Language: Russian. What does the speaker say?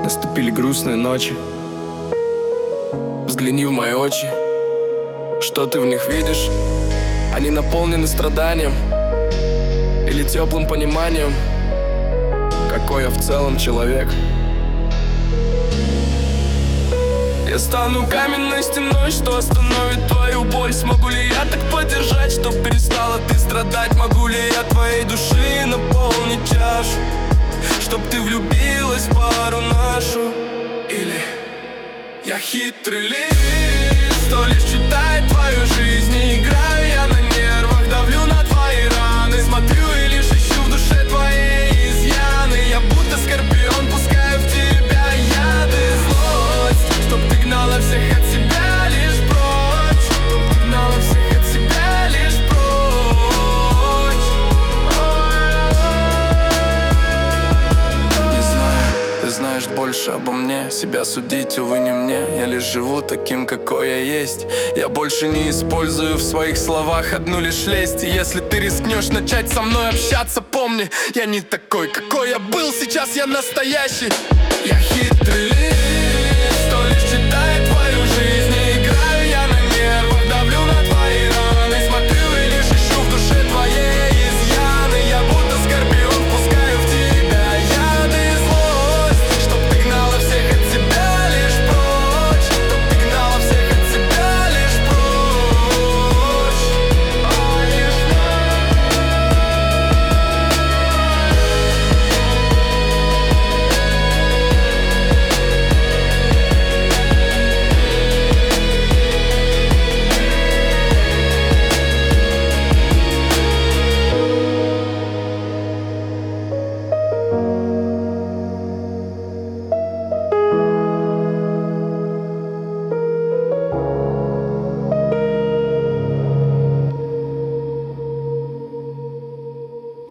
Наступили грустные ночи. Взгляни в мои очи. Что ты в них видишь? Они наполнены страданием или теплым пониманием, какой я в целом человек. Я стану каменной стеной, что остановит твою боль. Смогу ли я так поддержать, чтоб перестала ты страдать? Могу ли я твоей души наполнить чашу, чтоб ты влюбилась в пару нашу? Или я хитрый лист, что лишь читает твою жизнь, не играю я на нервах, давлю на твои раны, смотрю и лишь ищу в душе твои изъяны. Я будто скорпион, пускаю в тебя яды, злость, чтоб ты гнала всех от себя лишь прочь, чтоб ты гнала всех от себя лишь прочь. Не знаю, ты знаешь больше обо мне, себя судить, увы, не мне. Я лишь живу таким, какой я есть. Я больше не использую в своих словах одну лишь лесть. И если ты рискнешь начать со мной общаться, помни, я не такой, какой я был, сейчас я настоящий. Я хитрый лист,